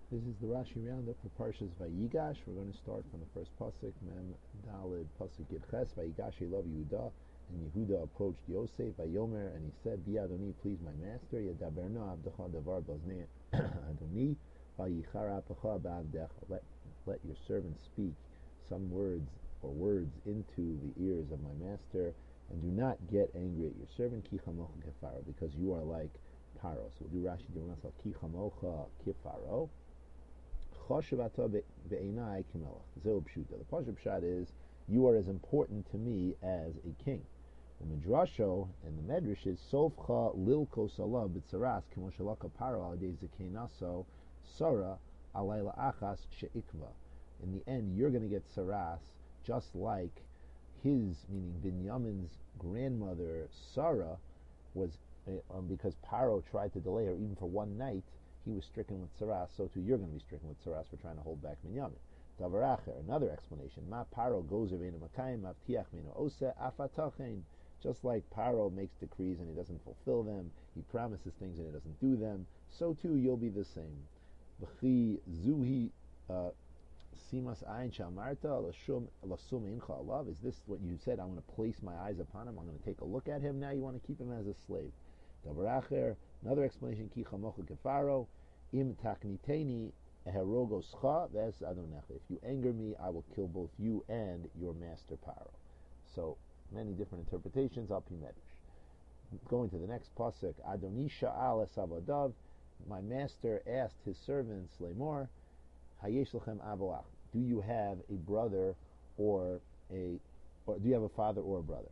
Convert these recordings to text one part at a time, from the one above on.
This is the Rashi roundup for Parshas Vayigash. We're going to start from the first pasuk, Mem Dalid pasuk Yitches. Vayigash Elav Yehuda, and Yehuda approached Yosef Vayomer, and he said, "Bi Adoni, please my master, Yadaberno Abdecha Davar Baznei Adoni, Vayichara Apecha Ba'avdech. Let your servant speak some words or words into the ears of my master, and do not get angry at your servant, Ki Chamocha Kefaro, because you are like Paro." So we'll do Rashi Divrasal Ki Chamocha Kefaro. The Pashup Pshat is, you are as important to me as a king. The Midrasho and the Medrash is Sofcha Lilko Salav B'Tzaras K'moshalaka Paro Al-Dei Zekenaso Sara Alayla Achas She'ikva. In the end, you're going to get Saras just like his, meaning Binyamin's grandmother Sarah was, because Paro tried to delay her even for one night. He was stricken with Saras, so too you're going to be stricken with Saras for trying to hold back Binyamin. Davaracher, another explanation. Ma Paro goes avena makayim avtiach mino ose afatachein. Just like Paro makes decrees and he doesn't fulfill them, he promises things and he doesn't do them, so too you'll be the same. V'chi zuhi simas ayin shamarta lasum incha alav. Is this what you said? I'm going to place my eyes upon him. I'm going to take a look at him. Now you want to keep him as a slave. Davaracher, another explanation. Ki chamocha kefaro im takniteni eherogoscha ves adonecha. If you anger me, I will kill both you and your master Paro. So many different interpretations. Al pi medrash. Going to the next pasuk. Adoni sha'al esavadav. My master asked his servants Lemor, Hayesh lechem avoach. Do you have a brother or do you have a father or a brother?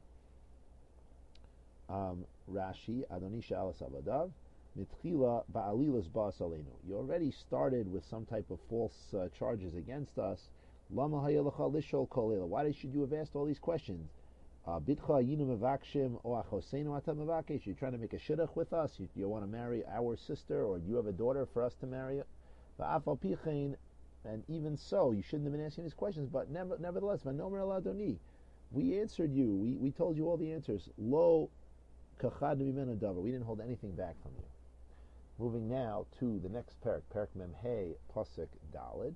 Rashi, Adoni Sha'al Savadav, Mitchila Ba'alilas Ba'as Aleinu. You already started with some type of false charges against us. Lama Hayalacha Lishol Kolela. Why should you have asked all these questions? Bitcha Yinu Mevakshim O Achoseinu Ata Mevakesh. You're trying to make a shidduch with us? You want to marry our sister, or do you have a daughter for us to marry? Va'afal Pichein, and even so, you shouldn't have been asking these questions, but nevertheless, Vanomer El Adoni, we answered you. We told you all the answers. Lo Kachad Mimenu Davar. We didn't hold anything back from you. Moving now to the next parak, Parak Memhei Pasuk Dalid.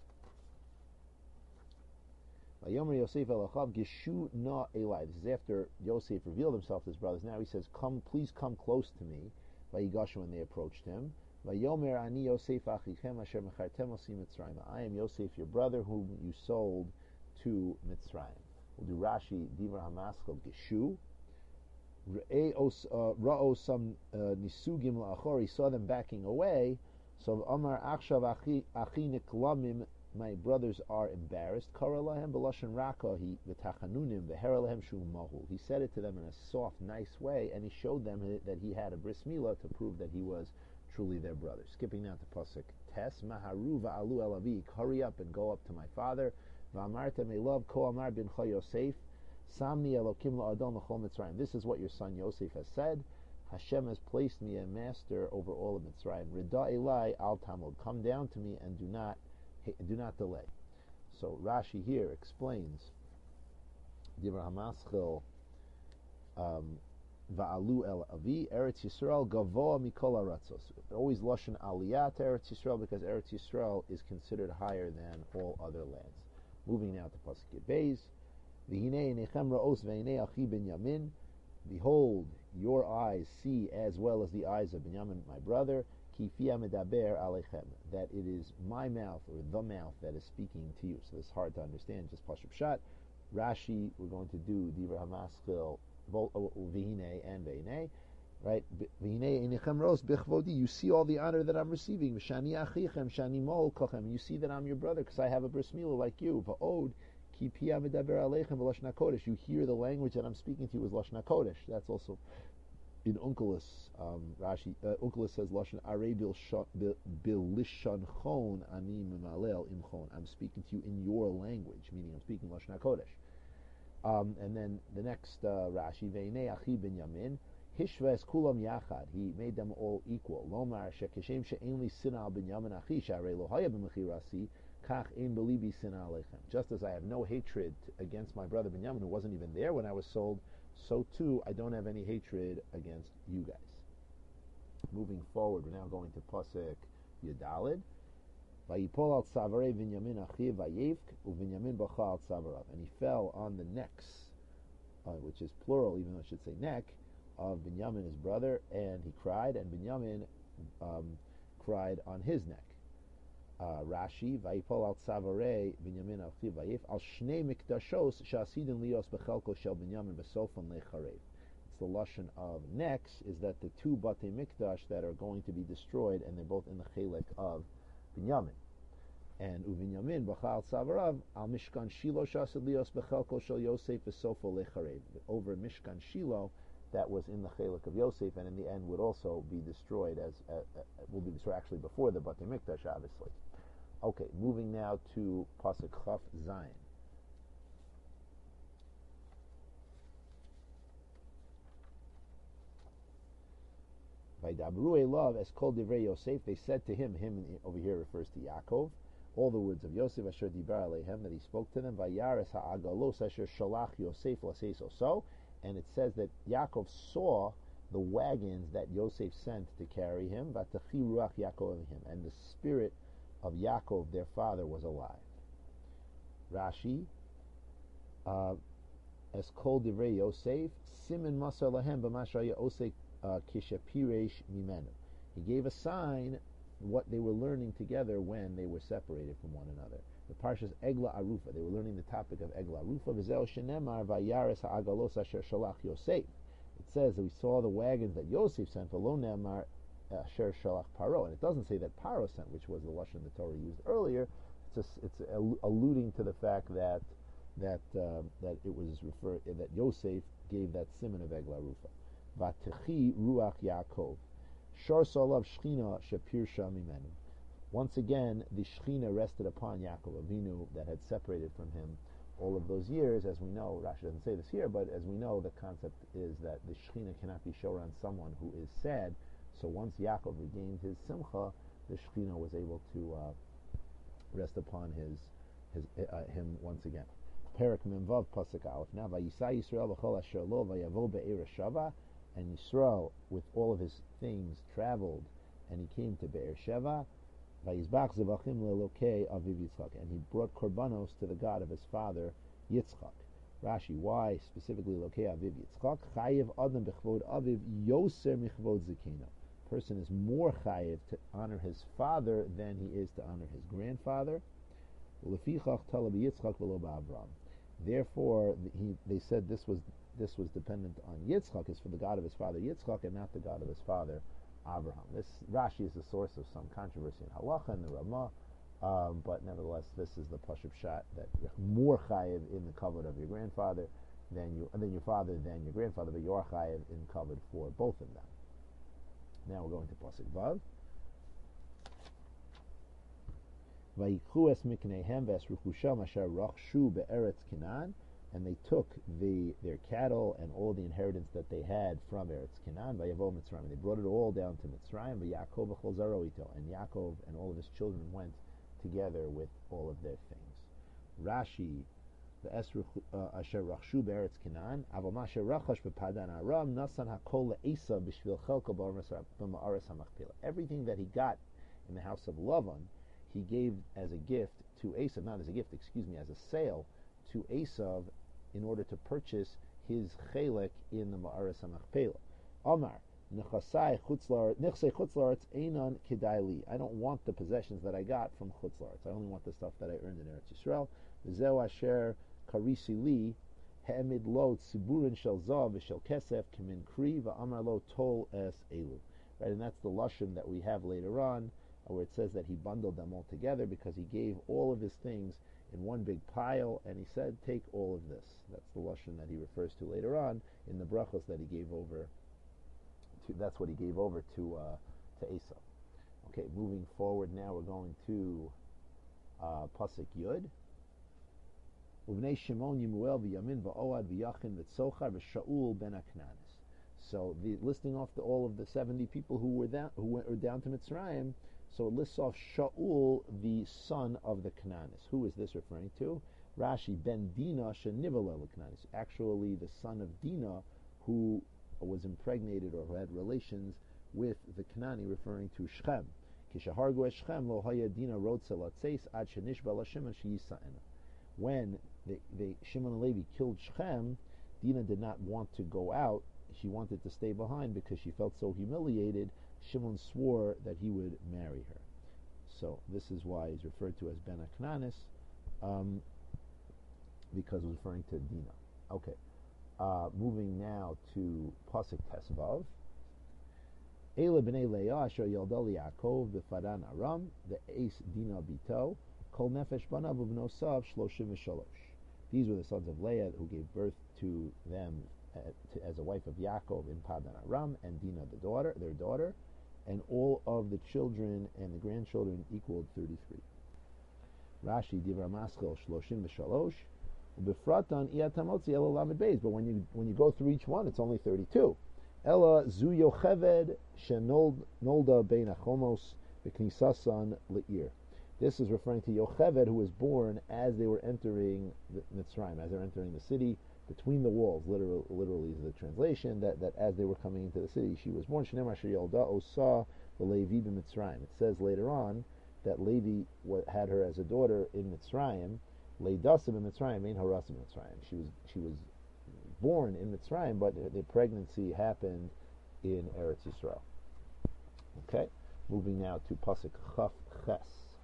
Vayomer Yosef Elachav Gishu Na Elai. This is after Yosef revealed himself to his brothers. Now he says, "Come, please come close to me." Vayigashu, when they approached him. Vayomer Ani Yosef Achichem Asher Mechartem Osim Mitzrayim. I am Yosef, your brother, whom you sold to Mitzrayim. We'll do Rashi Divra Hamaschel Gishu. Ra'o some nisugim la'achor. He saw them backing away. So Amar Akshav Achi Niklamim. My brothers are embarrassed. Karalahem b'lashon raka he v'tachanunim v'heralahem shu mahul. He said it to them in a soft, nice way, and he showed them that he had a bris milah to prove that he was truly their brother. Skipping now to pasuk Tes Maharu va'alu elavi. Hurry up and go up to my father. V'amarta me'lov ko amar bin Yosef. Samni Elokim la'adon l'chol Mitzrayim. This is what your son Yosef has said. Hashem has placed me a master over all of Mitzrayim. Rida Elai al Tamud. Come down to me and do not delay. So Rashi here explains Divra Hamaschil Va'alu El Avi Eretz Yisrael Gavoa Mikol Aratzos. Always Lashon Aliyah to Eretz Yisrael, because Eretz Yisrael is considered higher than all other lands. Moving now to Pasuk Beis. Behold, your eyes see as well as the eyes of Binyamin, my brother, that it is my mouth, or the mouth, that is speaking to you. So it's hard to understand, just Pashup Pshat. Rashi, we're going to do Divra Hamaschil, Vihine and Veinei, right? You see all the honor that I'm receiving. You see that I'm your brother because I have a bris milah like you. You hear the language that I'm speaking to you is Lashon HaKodesh. That's also in Unkelos. Rashi, Unkelos says Lashon Arei Bilishon Chon Ani Mimalel Imchon. I'm speaking to you in your language, meaning I'm speaking Lashon HaKodesh. And then the next Rashi, Veinei Achi Binyamin, Hishves Kulam Yachad. He made them all equal. Lomar Shekeshem She'en Li Sinal Binyamin Achi Sharei Lo Haya B'Mechirasi. Just as I have no hatred against my brother Binyamin, who wasn't even there when I was sold, so too I don't have any hatred against you guys. Moving forward, we're now going to Pasuk Yadalid. Vayipol al tzavarei Binyamin achiv vayevk uVinyamin bacha al tzavarav, and he fell on the necks, which is plural, even though it should say neck, of Binyamin his brother, and he cried, and Binyamin cried on his neck. Rashi, Vayipol al tzavarei Binyamin achiv vayevk al shnei mikdashos shasidin lios bechelko shel Binyamin besofan lecharev. The lashon of necks is that the two Batei Mikdash that are going to be destroyed, and they're both in the chelik of Binyamin. And Uvinyamin b'chal tzavarav al Mishkan Shiloh shasid lios bechelko shel Yosef v'sofo lecharev, over Mishkan Shiloh that was in the chelik of Yosef, and in the end would also be destroyed will be destroyed actually before the Batei Mikdash, obviously. Okay, moving now to pasuk Chaf Zayin. Vaydabru elav es kol divrei Yosef. They said to him over here refers to Yaakov, all the words of Yosef asher dibar aleihem, that he spoke to them. Vayares ha'agalos asher shalach Yosef laseso. So, and it says that Yaakov saw the wagons that Yosef sent to carry him. Vatachi ruach Yaakov him, and the spirit of Yaakov, their father, was alive. Rashi, es kol divrei Yosef simin masar lahem b'mashraya osek kishapiresh mimenu. He gave a sign what they were learning together when they were separated from one another. The Parshas Egla Arufa, they were learning the topic of Egla Arufa. V'zeo shenemar vayares ha'agalos asher shalach Yosef. It says that we saw the wagons that Yosef sent, v'lo nemar asher shalach Paro, and it doesn't say that Paro sent, which was the lashon the Torah used earlier. It's alluding to the fact that it was that Yosef gave that siman of Egla Arufa. Vatechi ruach Yaakov, shor salav shchina shapirsha mimenu. Once again, the shchina rested upon Yaakov Avinu that had separated from him all of those years. As we know, Rashi doesn't say this here, but as we know, the concept is that the shchina cannot be shor on someone who is sad. So once Yaakov regained his simcha, the shchina was able to rest upon him once again. Perak Memvav pasuk Aleph. Now vayisa Yisrael v'chol asher lo vayavo be'er shava. And Yisrael, with all of his things, traveled, and he came to Be'er Sheva. Vayizbach zevachim le'elokei aviv Yitzchak, and he brought korbanos to the God of his father Yitzchak. Rashi, why specifically lokei aviv Yitzchak? Chayev adam b'chvod aviv yoser michvod zekena. Person is more chayev to honor his father than he is to honor his grandfather. Lefichach talab Yitzchak v'lo ba'Avram. Therefore, they said this was dependent on Yitzchak, is for the God of his father Yitzchak and not the God of his father Abraham. This Rashi is the source of some controversy in Halacha and the Ramah, but nevertheless, this is the Pashup Shat, that you're more chayiv in the kavod of your grandfather than your father than your grandfather, but you are chayiv in kavod for both of them. Now we're going to Pasuk Vav. Vayikhu es mikneihem v'esruchusham asher rachshu be'eretz Canaan. And they took their cattle and all the inheritance that they had from Eretz Canaan, Vayavo Mitzrayim. They brought it all down to Mitzrayim, V'Yaakov v'chol zaro ito. And Yaakov and all of his children went together with all of their things. Rashi, the asher rachshu be'eretz Canaan, aval ma asher rachash bepadan aram, nasan hakol le'esa b'shvil chelko b'ma'aras hamachpelah. Everything that he got in the house of Lavan, he gave as a gift to Esav, not as a gift, as a sale to Esav, in order to purchase his chelek in the Ma'aras HaMachpelah. Omar, nechasei chutzlaretz einan kedai li. I don't want the possessions that I got from chutzlaretz. I only want the stuff that I earned in Eretz Yisrael. V'zeu asher karisi li, ha'emid lo tziburin shel zav v'shel kesef kimin kri v'amar lo tol es elu. Right, and that's the lashon that we have later on, where it says that he bundled them all together because he gave all of his things in one big pile, and he said, take all of this. That's the lashon that he refers to later on in the brachos that he gave over to. That's what he gave over to Esau. Okay, moving forward now, we're going to pasuk Yud. Uvnei Shimon Yemuel v'Yamin v'Oad v'Yachin v'Tzochar v'Shaul ben Aknanis. So the listing off all of the 70 people who were down to Mitzrayim. So it lists off Shaul, the son of the Cananis. Who is this referring to? Rashi, Ben Dina Shenivala Cananis. Actually, the son of Dina, who was impregnated or who had relations with the Canani, referring to Shechem. Kishahargu es Shechem lo haya dina rotze latzeis ad shenishba la Shimon sheyisa'ena. When Shimon and Levi killed Shechem, Dinah did not want to go out. She wanted to stay behind because she felt so humiliated. Shimon swore that he would marry her. So this is why he's referred to as Ben Aknanis, because it's referring to Dinah. Okay. Moving now to Pasuk Tesvav. Eile b'nei Leah asher yalda Yaakov b'fadan Aram ve'es Dinah bito kol nefesh banav u'bnosav shloshim v'shalosh. These were the sons of Leah who gave birth to them as a wife of Yaakov in Padan Aram, and Dinah their daughter, and all of the children and the grandchildren equaled 33. Rashi Divra Maschil shloshim v'shalosh. But when you go through each one, it's only 32. Ella zu yocheved shenolda bein achomos v'knisasan le'ir. This is referring to Yocheved, who was born as they were entering Mitzrayim, as they were entering the city, between the walls. Literally is the translation, that as they were coming into the city, she was born. Shneimar asher yolda osa v'levi b'Mitzrayim. It says later on that Levi had her as a daughter in Mitzrayim. Leidasim in Mitzrayim, Ein Harasim in Mitzrayim. She was born in Mitzrayim, but the pregnancy happened in Eretz Yisrael. Okay, moving now to Pasuk Chaf Ches.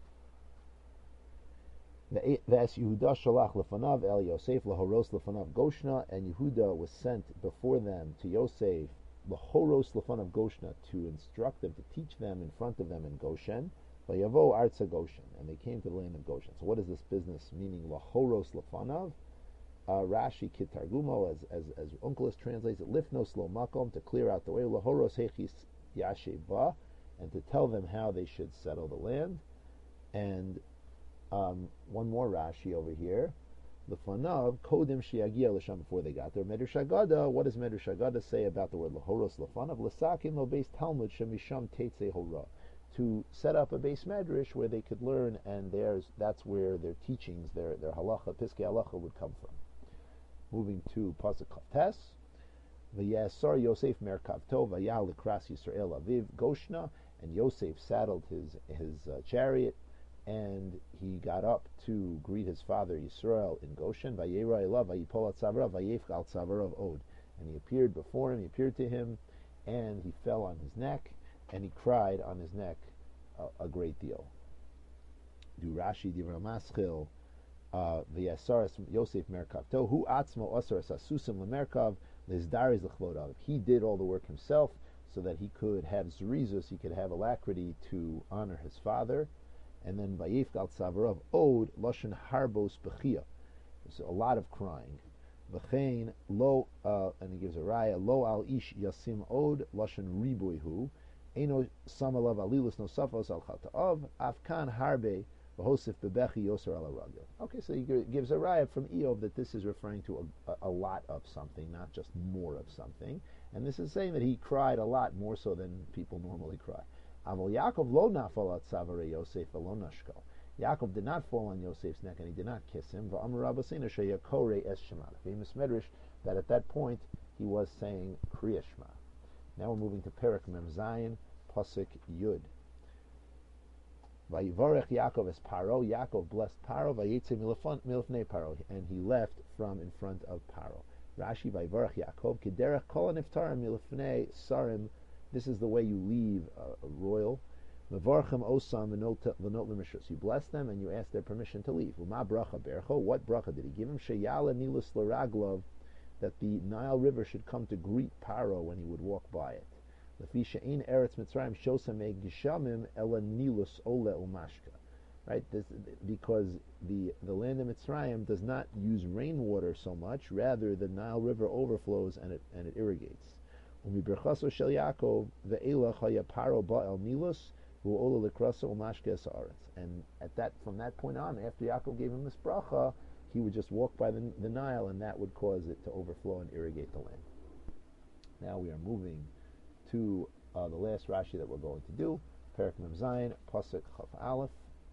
Ve'es Yehuda shalach lefanav el Yosef lahoros lefanav Goshna, and Yehuda was sent before them to Yosef lahoros lefanav Goshna, to instruct them, to teach them in front of them in Goshen. Vayavo arza Goshen, and they came to the land of Goshen. So what is this business meaning lahoros lefanav? Rashi Kitargumo, as Onkelos translates it, lifnos lo makom, to clear out the way, lahoros hechis yasheba, and to tell them how they should settle the land. And one more Rashi over here, lefanav kodim sheyagia l'sham, before they got there. Medrash Agada, what does Medrash Agada say about the word lahoros lefanav? L'sakim lo beis talmud shemisham teitze hora, to set up a base medrash where they could learn, and that's where their teachings, their halacha, piskei halacha, would come from. Moving to Pasuk Tes, V'yasar Yosef merkavto v'yal l'kras Yisrael aviv Goshna, and Yosef saddled his chariot, and he got up to greet his father Yisrael in Goshen. Vayera elav vayipol atzavarav vayefch al tzavarav od, and he appeared before him. He appeared to him, and he fell on his neck, and he cried on his neck a great deal. Do Rashi Divra Maschil. V'yasaras Yosef merkavto hu atzmo asaras asusim lemerkav lizdaris lechvodav. He did all the work himself so that he could have zerizus, he could have alacrity to honor his father. And then vayefch al tzavarav od lashon harbos bechia. There's a lot of crying. V'chein lo, and he gives a raya, lo al ish yasim od lashon riboihu eno samalav alilus nosafos al chataav afkan harbe. Okay, so he gives a raya from Eov that this is referring to a lot of something, not just more of something. And this is saying that he cried a lot, more so than people normally cry. Yaakov lo nafal at savare Yosef lo nashko. Yaakov did not fall on Yosef's neck, and he did not kiss him. Famous medrash that at that point he was saying Kriya Shema. Now we're moving to Perek Mem Zayin, Pasuk Yud. Vayivarech Yaakov es Paro. Yaakov blessed Paro. Vayetze milfnei Paro, and he left from in front of Paro. Rashi Vayivarech Yaakov kederech kol niftarim milfnei sarim. This is the way you leave a royal. Mevarchem osam v'not l'mishus. You bless them and you ask their permission to leave. U'ma bracha bercho. What bracha did he give him? Sheyala nilus l'raglov, that the Nile River should come to greet Paro when he would walk by it. Right, because the land of Mitzrayim does not use rainwater so much. Rather, the Nile River overflows and it irrigates. And from that point on, after Yaakov gave him this bracha, he would just walk by the Nile, and that would cause it to overflow and irrigate the land. Now we are moving to the last Rashi that we're going to do, Perek Mem Zayin, Pasuk Chaf Aleph.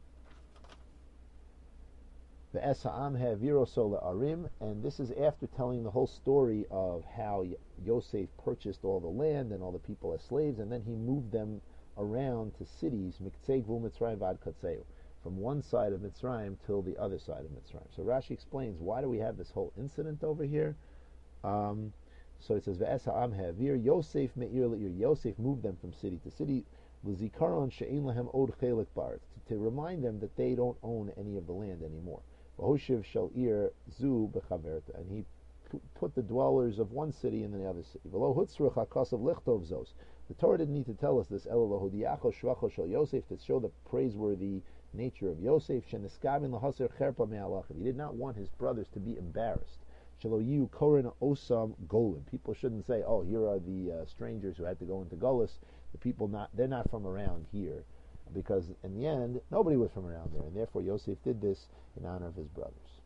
Ve'es ha'am ha'aviro so le'arim, and this is after telling the whole story of how Yosef purchased all the land and all the people as slaves, and then he moved them around to cities, Miktsei Gvul Mitzrayim Vad Katseu, from one side of Mitzrayim till the other side of Mitzrayim. So Rashi explains, why do we have this whole incident over here? So it says, Ve'es ha'am ha'avir, Yosef me'ir le'ir, Yosef moved them from city to city, L'zikaron she'ein lahem od chelik baretz, to remind them that they don't own any of the land anymore. V'hoshev shel ir zu b'chaverta, and he put the dwellers of one city in the other city. V'lo hutzruch ha'kasav lichtov zos. The Torah didn't need to tell us this, Elo lohodiacho shvacho shel Yosef, to show the praiseworthy nature of Yosef. Sheniskavin lahaser cherpa me'alachim. He did not want his brothers to be embarrassed. Shelo yu korin osam golim. People shouldn't say, "Oh, here are the strangers who had to go into Golus." The people they're not from around here, because in the end nobody was from around there, and therefore Yosef did this in honor of his brothers.